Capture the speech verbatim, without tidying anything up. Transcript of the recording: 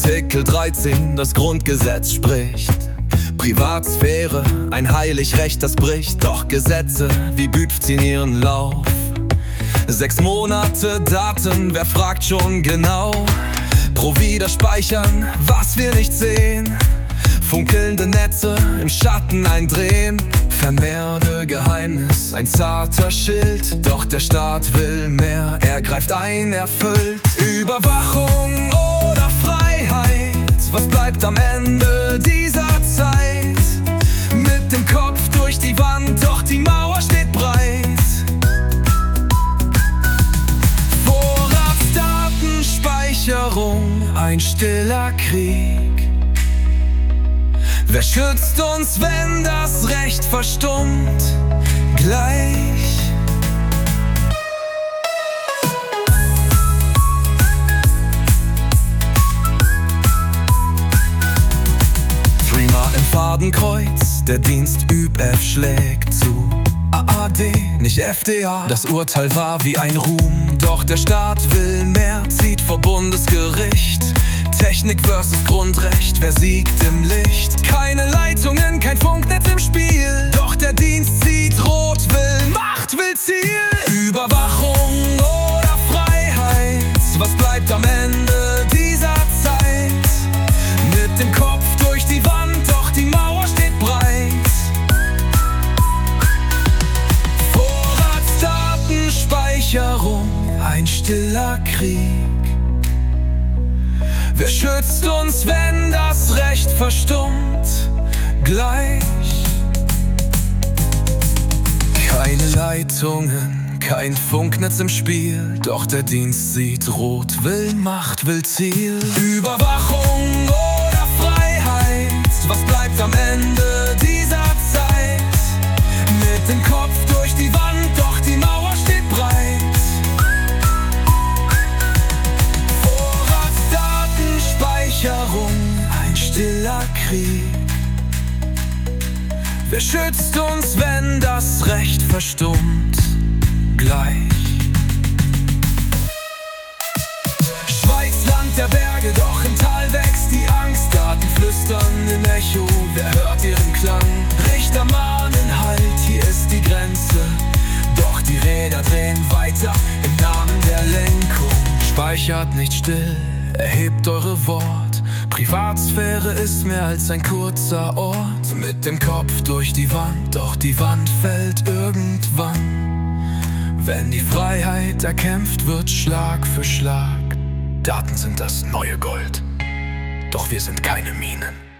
Artikel dreizehn das Grundgesetz spricht. Privatsphäre, ein Heiligrecht, das bricht. Doch Gesetze wie B Ü P ziehen ihren Lauf. Sechs Monate Daten, wer fragt schon genau? Pro wieder speichern, was wir nicht sehen. Funkelnde Netze im Schatten eindrehen. Vermerdegeheimnis, ein zarter Schild. Doch der Staat will mehr, er greift ein, erfüllt. Überwachung oder Freiheit, was bleibt am Ende dieser Zeit? Mit dem Kopf durch die Wand, doch die Mauer steht breit. Vorratsdatenspeicherung, ein stiller Krieg. Wer schützt uns, wenn das Recht verstummt? Gleich. Threema im Fadenkreuz, der Dienst Ü B F schlägt zu. A A D, nicht F D A. Das Urteil war wie ein Ruhm, doch der Staat will mehr, zieht vor Bundesgericht. Technik versus Grundrecht, wer siegt im Licht? Keine Leitungen, kein Funknetz im Spiel. Doch der Dienst sieht rot, will Macht, will Ziel. Überwachung oder Freiheit, was bleibt am Ende dieser Zeit? Mit dem Kopf durch die Wand, doch die Mauer steht breit. Vorratsdatenspeicherung, ein stiller Krieg. Wer schützt uns, wenn das Recht verstummt? Gleich. Keine Leitungen, kein Funknetz im Spiel. Doch der Dienst sieht rot, will Macht, will Ziel. Überwachung oder Freiheit, was bleibt am Ende dieser Zeit? Mit dem Kopf durch die Wand, doch die Mauer steht breit. Ein stiller Krieg. Wer schützt uns, wenn das Recht verstummt? Gleich. Schweiz, Land der Berge, doch im Tal wächst die Angst. Daten flüstern im Echo, wer hört ihren Klang? Richter mahnen Halt, hier ist die Grenze. Doch die Räder drehen weiter im Namen der Lenkung. Speichert nicht still, erhebt eure Wort. Privatsphäre ist mehr als ein kurzer Ort. Mit dem Kopf durch die Wand, doch die Wand fällt irgendwann. Wenn die Freiheit erkämpft wird, Schlag für Schlag. Daten sind das neue Gold, doch wir sind keine Minen.